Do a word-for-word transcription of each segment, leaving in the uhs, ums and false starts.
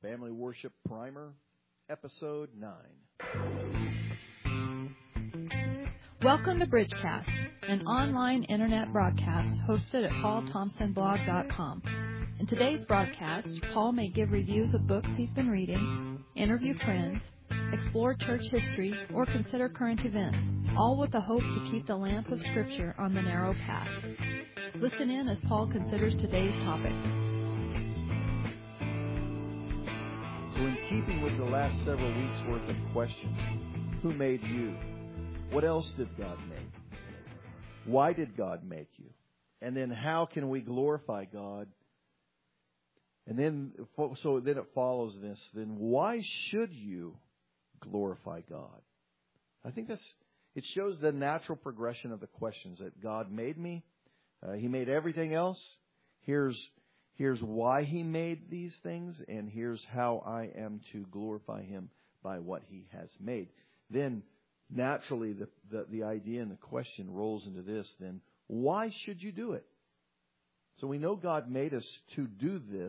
Family Worship Primer, Episode nine. Welcome to Bridgecast, an online internet broadcast hosted at paul thompson blog dot com. In today's broadcast, Paul may give reviews of books he's been reading, interview friends, explore church history, or consider current events, all with the hope to keep the lamp of Scripture on the narrow path. Listen in as Paul considers today's topic. So in keeping with the last several weeks' worth of questions, who made you? What else did God make? Why did God make you? And then how can we glorify God? And then, so then it follows this, then why should you glorify God? I think that's, it shows the natural progression of the questions that God made me. Uh, he made everything else. Here's Here's why He made these things, and here's how I am to glorify Him by what He has made. Then, naturally, the, the, the idea and the question rolls into this, then, why should you do it? So we know God made us to do this,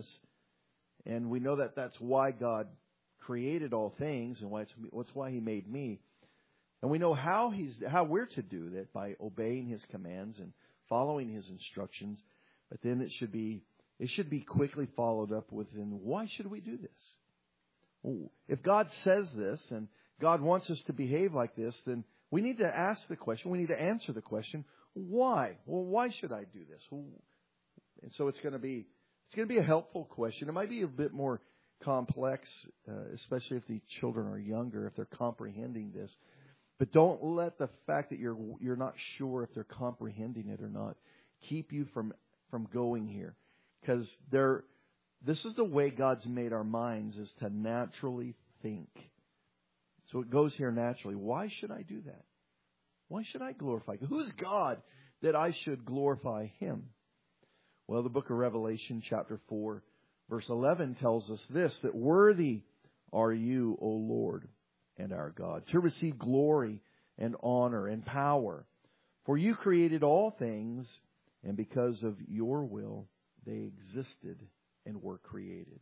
and we know that that's why God created all things, and why it's, that's why He made me. And we know how He's how we're to do that, by obeying His commands and following His instructions. But then it should be It should be quickly followed up with, then why should we do this? Well, if God says this and God wants us to behave like this, then we need to ask the question, we need to answer the question, why? Well, why should I do this? And so it's going to be it's going to be a helpful question. It might be a bit more complex, uh, especially if the children are younger, if they're comprehending this. But don't let the fact that you're you're not sure if they're comprehending it or not keep you from, from going here. Because there, this is the way God's made our minds, is to naturally think. So it goes here naturally. Why should I do that? Why should I glorify God? Who's God that I should glorify Him? Well, the book of Revelation, chapter four, verse eleven tells us this, that worthy are you, O Lord and our God, to receive glory and honor and power. For you created all things, and because of your will, they existed and were created.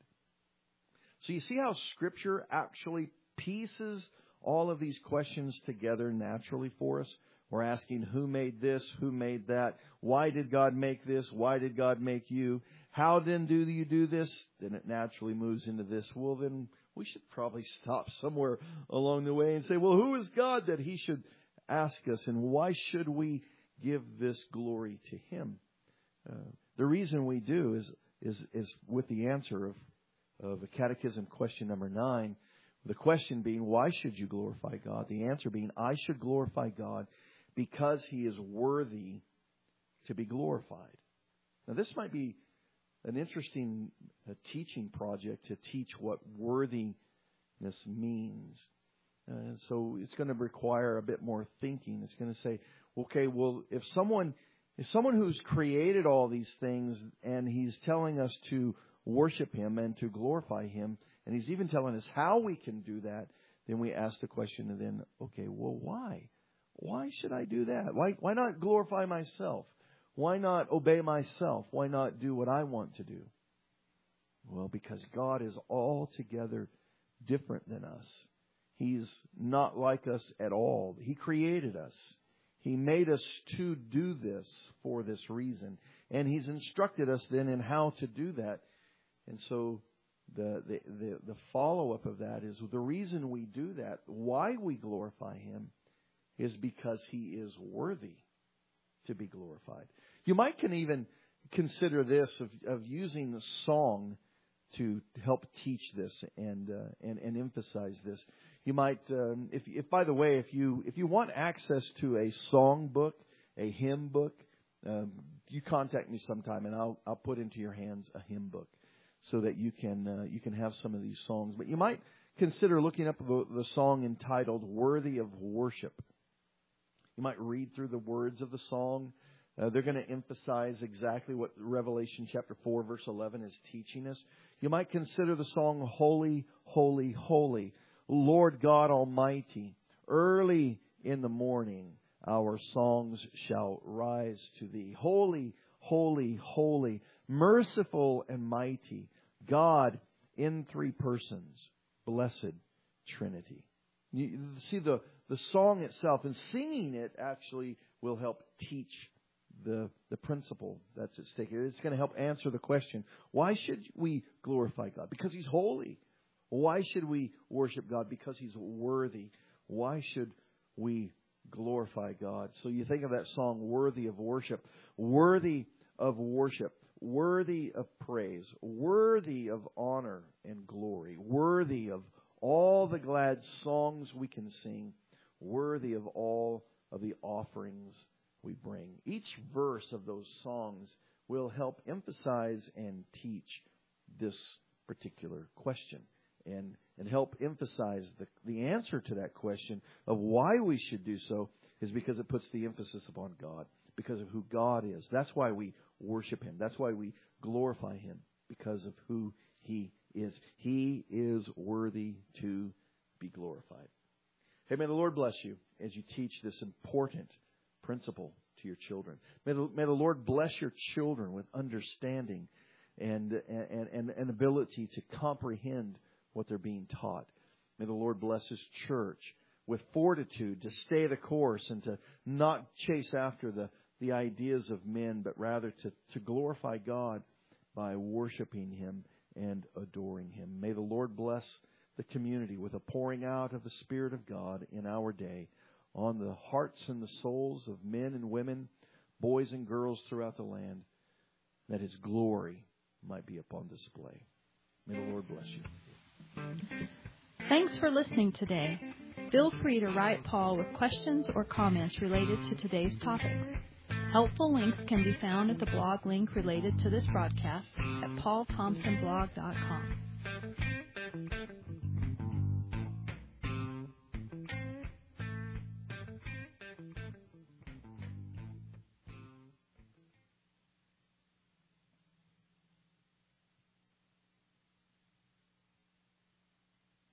So you see how Scripture actually pieces all of these questions together naturally for us? We're asking, who made this? Who made that? Why did God make this? Why did God make you? How then do you do this? Then it naturally moves into this. Well, then we should probably stop somewhere along the way and say, well, who is God that He should ask us? And why should we give this glory to Him? Uh, The reason we do is is is with the answer of of the Catechism question number nine. The question being, why should you glorify God? The answer being, I should glorify God because He is worthy to be glorified. Now, this might be an interesting uh, teaching project to teach what worthiness means. Uh, and so it's going to require a bit more thinking. It's going to say, okay, well, if someone... If someone who's created all these things and He's telling us to worship Him and to glorify Him, and He's even telling us how we can do that, then we ask the question, and then, okay, well, why? Why should I do that? Why, why not glorify myself? Why not obey myself? Why not do what I want to do? Well, because God is altogether different than us. He's not like us at all. He created us. He made us to do this for this reason. And He's instructed us then in how to do that. And so the, the, the, the follow-up of that is the reason we do that, why we glorify Him, is because He is worthy to be glorified. You might can even consider this of, of using the song to help teach this and uh, and, and emphasize this. You might, um, if, if by the way, if you if you want access to a song book, a hymn book, um, you contact me sometime, and I'll I'll put into your hands a hymn book so that you can uh, you can have some of these songs. But you might consider looking up the, the song entitled "Worthy of Worship." You might read through the words of the song. Uh, they're going to emphasize exactly what Revelation chapter four, verse eleven is teaching us. You might consider the song "Holy, Holy, Holy." Lord God Almighty, early in the morning our songs shall rise to Thee. Holy, holy, holy, merciful and mighty, God in three persons, blessed Trinity. You see, the, the song itself and singing it actually will help teach the, the principle that's at stake. It's going to help answer the question, why should we glorify God? Because He's holy. Why should we worship God? Because He's worthy. Why should we glorify God? So you think of that song, worthy of worship, worthy of worship, worthy of praise, worthy of honor and glory, worthy of all the glad songs we can sing, worthy of all of the offerings we bring. Each verse of those songs will help emphasize and teach this particular question and, and help emphasize the, the answer to that question of why we should do so is because it puts the emphasis upon God, because of who God is. That's why we worship Him. That's why we glorify Him, because of who He is. He is worthy to be glorified. Hey, may the Lord bless you as you teach this important principle to your children. May the, may the Lord bless your children with understanding and, and, and, and ability to comprehend what they're being taught. May the Lord bless His church with fortitude to stay the course and to not chase after the, the ideas of men, but rather to, to glorify God by worshiping Him and adoring Him. May the Lord bless the community with a pouring out of the Spirit of God in our day on the hearts and the souls of men and women, boys and girls throughout the land, that His glory might be upon display. May the Lord bless you. Thanks for listening today. Feel free to write Paul with questions or comments related to today's topics. Helpful links can be found at the blog link related to this broadcast at paul thompson blog dot com.